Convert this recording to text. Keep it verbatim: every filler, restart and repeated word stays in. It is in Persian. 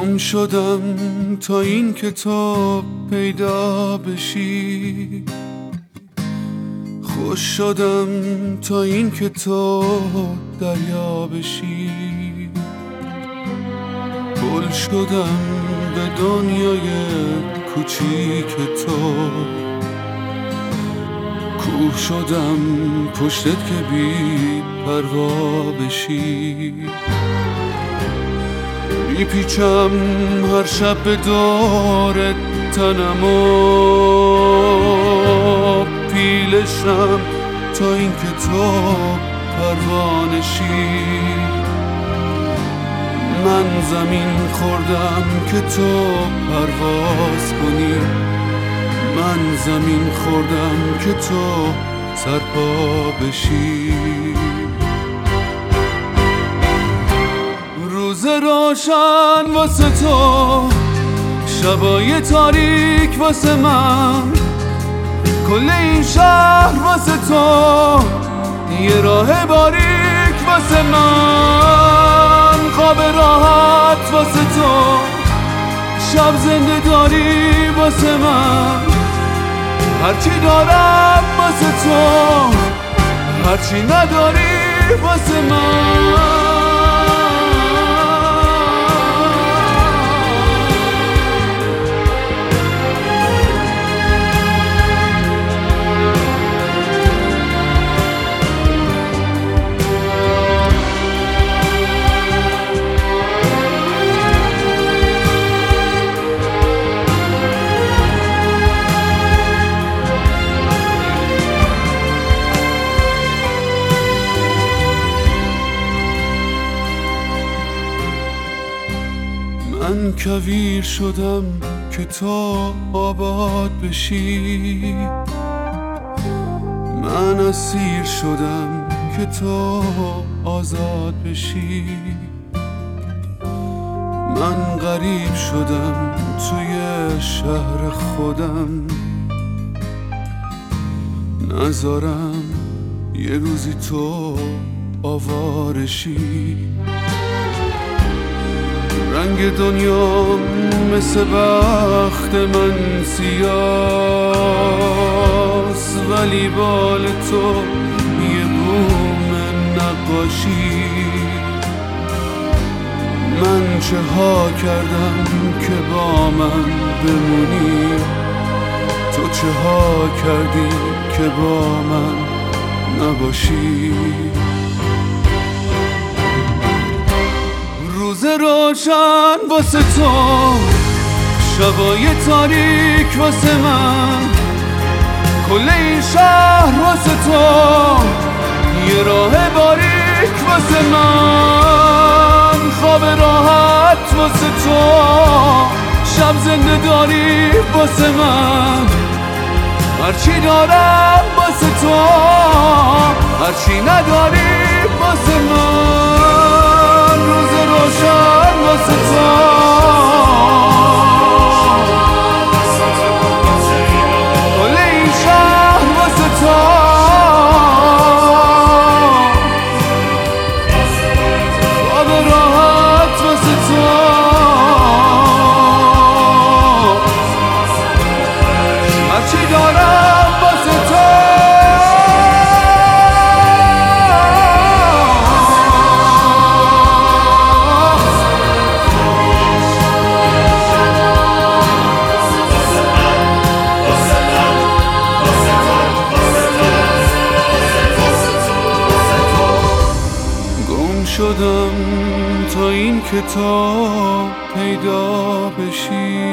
گم شدم تا این کتاب پیدا بشی، خوش شدم تا این کتاب دریا بشی، گل شدم به دنیای کوچیک تو، کوه شدم پشتت که بی پروا بشی. میپیچم هر شب به دور تنم و پیلشم تا این که تو پروانشی. من زمین خوردم که تو پرواز کنی، من زمین خوردم که تو سرپا بشی. روز روشن واسه تو، شبای تاریک واسه من، کل این شهر واسه تو، یه راه باریک واسه من، خواب راحت واسه تو، شب زنده داری واسه من، هرچی دارم واسه تو، هرچی نداری واسه من. من کویر شدم که تو آباد بشی، من اسیر شدم که تو آزاد بشی. من غریب شدم توی شهر خودم، نذارم یه روزی تو آوارشی. رنگ دنیا مثل بخت من سیاست، ولی بال تو یه بوم نقاشی. من چه ها کردم که با من بمونی، تو چه ها کردی که با من نباشی. روز روشن واسه تو، شبای تاریک واسه من، کل این شهر واسه تو، یه راه باریک واسه من، خواب راحت واسه تو، شب زنده داری واسه من، هرچی دارم واسه تو، هرچی نداری واسه من. روز روشن واسه تو، کل این شهر واسه تو، خواب راحت واسه تو، هرچی دارم واسه تو. شدم تا این کتاب پیدا بشی،